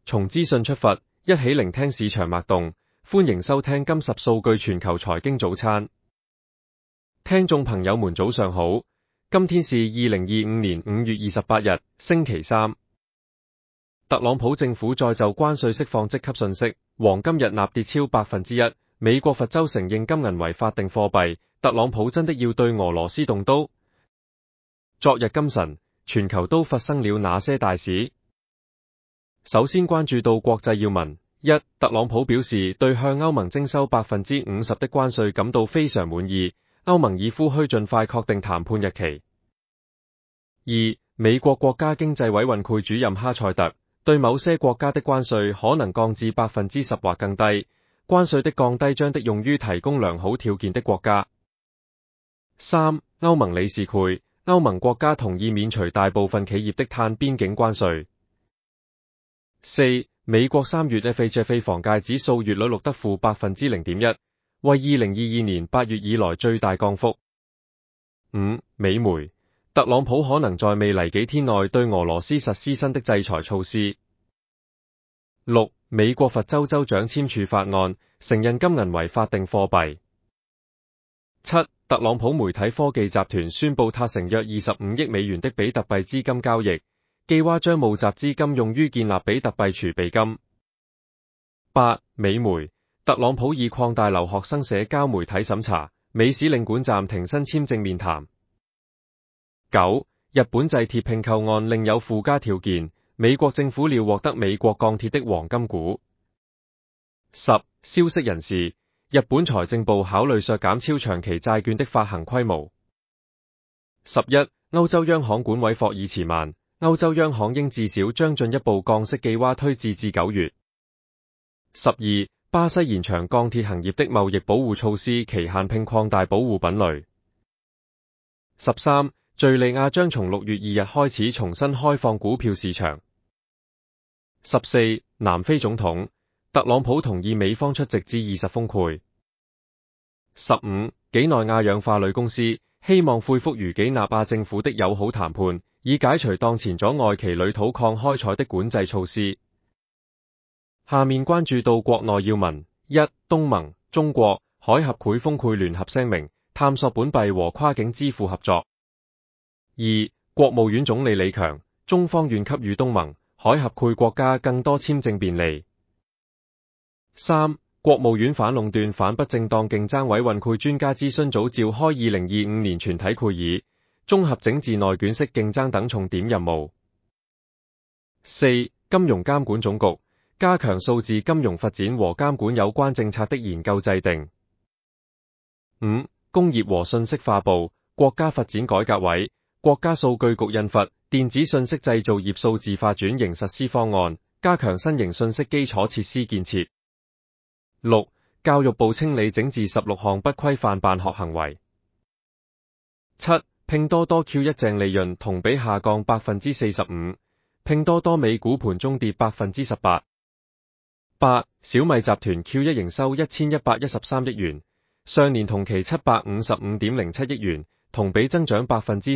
從資訊出發，一起聆聽市場脈動。歡迎收聽今十數據全球財經早餐。聽眾朋友們早上好，今天是2025年5月28日，星期三。特朗普政府再就關稅釋放即刻訊息，黃金日納跌超 1%。美國佛州承認金銀為法定貨幣，特朗普真的要對俄羅斯動刀？昨日今晨，全球都發生了哪些大事？首先關注到國際要聞。一、特朗普表示對向歐盟徵收 50% 的關稅感到非常滿意，歐盟已呼籲盡快確定談判日期。二、美國國家經濟委員會主任哈塞特對某些國家的關稅可能降至 10% 或更低，關稅的降低將的用於提供良好條件的國家。三、歐盟理事會，歐盟國家同意免除大部分企業的碳邊境關稅。四、美國3月 FHFA 房價指數月率錄得負 0.1%， 為2022年8月以來最大降幅。五、美媒，特朗普可能在未來幾天內對俄羅斯實施新的制裁措施。六、美國佛州州長簽署法案，承認金銀為法定貨幣。七、特朗普媒體科技集團宣布達成約25億美元的比特幣資金交易，計劃將募集資金用於建立比特幣儲備金。八、美媒，特朗普已擴大留學生社交媒體審查，美使領館暫停新簽證面談。九、日本製鐵併購案另有附加條件，美國政府料獲得美國鋼鐵的黃金股。十、消息人士，日本財政部考慮削減超長期債券的發行規模。十一、歐洲央行管委霍爾茨曼，歐洲央行應至少將進一步降息計劃推至9月。12. 巴西延長鋼鐵行業的貿易保護措施期限並擴大保護品類。13. 敘利亞將從6月2日開始重新開放股票市場。14. 南非總統，特朗普同意美方出席G20峰會。15. 幾內亞氧化鋁公司希望恢復與幾內亞政府的友好談判，以解除當前阻礙其鋁土礦開採的管制措施。下面關注到國內要聞。一、東盟、中國、海合會峰會聯合聲明，探索本幣和跨境支付合作。二、國務院總理李強，中方願給予東盟、海合會國家更多簽證便利。三、國務院反壟斷反不正當競爭委員會專家諮詢組召開2025年全體會議，綜合整治內卷式競爭等重點任務。四、金融監管總局加強數字金融發展和監管有關政策的研究制定。五、工業和信息化部、國家發展改革委、國家數據局印發電子信息製造業數字化轉型實施方案，加強新型信息基礎設施建設。六、教育部清理整治16項不規範辦學行為。七、拼多多 Q1 淨利潤同比下降 45%， 拼多多美股盤中跌 18%。八、小米集團 Q1 營收1113億元，上年同期 755.07 億元，同比增長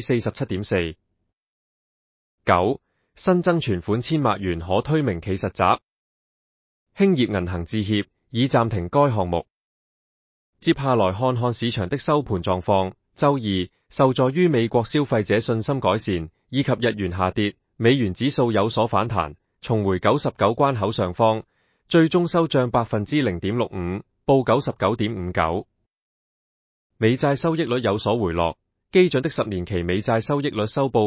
47.4%。九、新增存款1000萬元可推名企實習。興業銀行致歉，已暫停該項目。接下來看看市場的收盤狀況。周二，受助於美國消費者信心改善，以及日元下跌，美元指數有所反彈，重回99關口上方。最終收漲 0.65%， 報 99.59。美債收益率有所回落，基準的10年期美債收益率收報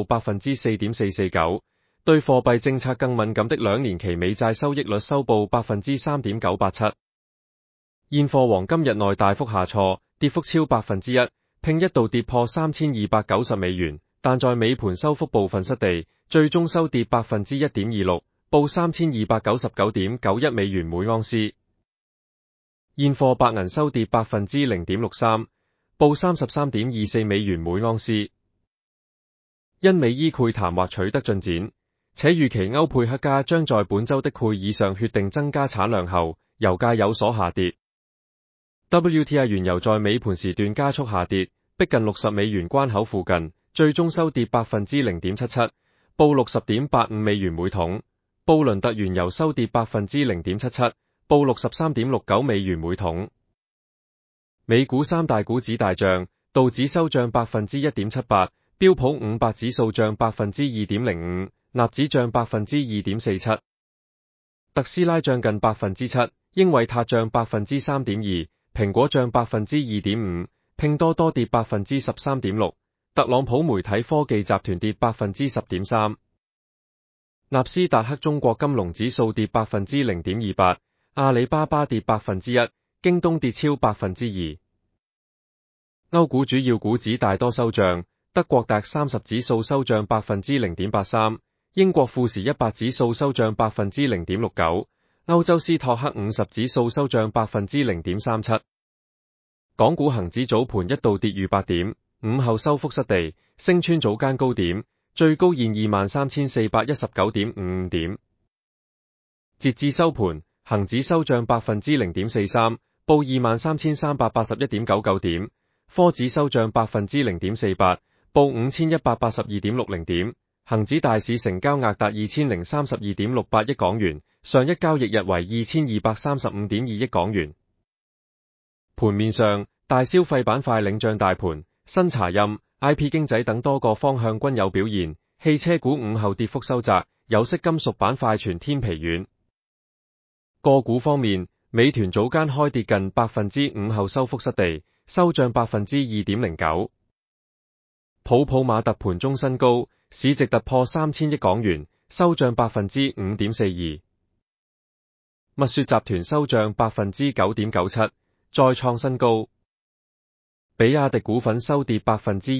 4.449%， 對貨幣政策更敏感的2年期美債收益率收報 3.987%。現貨黃金日內大幅下挫，跌幅超 1%， 並一度跌破3290美元，但在尾盤收復部分失地，最終收跌 1.26%。報 3299.91 美元每盎司。現貨白銀收跌 0.63%， 報 33.24 美元每盎司。因美伊鈣談或取得進展，且預期歐佩克家將在本周的會議上決定增加產量後，油價有所下跌。WTI 原油在尾盤時段加速下跌，逼近60美元關口附近，最終收跌 0.77%， 報 60.85 美元每桶。 布倫特原油收跌 0.77%， 報 63.69 美元每桶。美股三大股指大漲，道指收漲 1.78%， 標普500指數漲 2.05%， 納指漲 2.47%。特斯拉漲近 7%， 英偉達漲 3.2%， 蘋果漲 2.5%， 拼多多跌 13.6%， 特朗普媒體科技集團跌 10.3%。納斯達克中國金龍指數跌 0.28%， 阿里巴巴跌 1%， 京東跌超 2%。歐股主要股指大多收漲，德國DAX 30指數收漲 0.83%， 英國富時100指數收漲 0.69%， 歐洲斯托克50指數收漲 0.37%。港股恒指早盤一度跌逾8點，午後收復失地，升穿早間高點，最高現 23,419.55 點。截至收盤，恒指收漲 0.43%， 報 23,381.99 點，科指收漲 0.48%， 報 5,182.60 點。恒指大市成交額達 2,032.68 億港元，上一交易日為 2,235.2 億港元。盤面上，大消費板塊領漲大盤，新茶飲、IP 經濟等多個方向均有表現，汽車股午後跌幅收窄，有色金屬板塊全天疲軟。個股方面，美團早間開跌近 5%， 午後收復失地，收漲 2.09%。普馬特盤中新高，市值突破3000億港元，收漲 5.42%。蜜雪集團收漲 9.97%， 再創新高。比亞迪股份收跌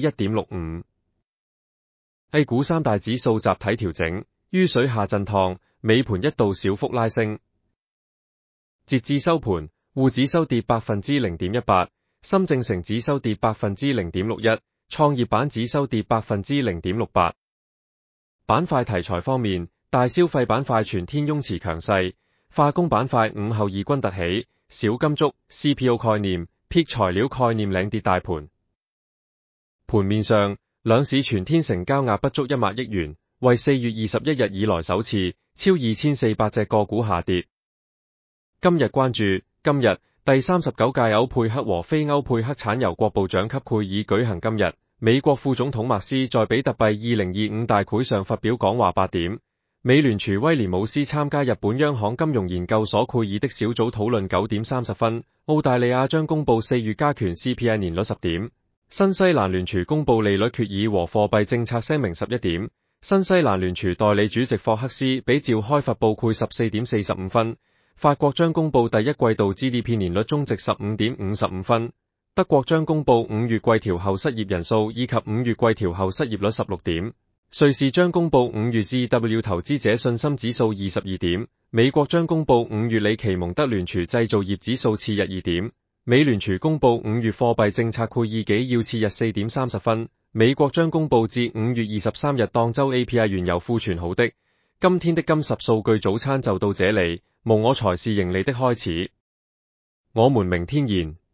1.65%。A 股三大指數集體調整，於水下震盪，尾盤一度小幅拉升。截至收盤，滬指收跌 0.18%， 深證成指收跌 0.61%， 創業板指收跌 0.68%。板塊題材方面，大消費板塊全天擁持強勢，化工板塊午後異軍突起，小金屬、CPO 概念、鉑材料概念領跌大盤。盤面上，兩市全天成交額不足1萬億元，為4月21日以來首次，超2400隻個股下跌。今日關注，今日第39屆歐佩克和非歐佩克產油國部長級會議舉行。今日，美國副總統麥斯在比特幣2025大會上發表講話8點。美聯儲威廉姆斯參加日本央行金融研究所會議的小組討論9點30分。澳大利亞將公布4月加權 CPI 年率10點。新西蘭聯儲公布利率決議和貨幣政策聲明11點。新西蘭聯儲代理主席霍克斯比召開發布會14點45分。法國將公布第一季度 GDP 年率終值15點55分。德國將公布5月季調後失業人數以及5月季調後失業率16點。瑞士將公布5月 GW 投資者信心指數22點。美國將公布5月里奇蒙德聯儲製造業指數次日2點。美聯儲公布5月貨幣政策會議紀要次日4點30分。美國將公布至5月23日當周 API 原油庫存好的。今天的金10數據早餐就到這裡，無我才是盈利的開始。我們明天見。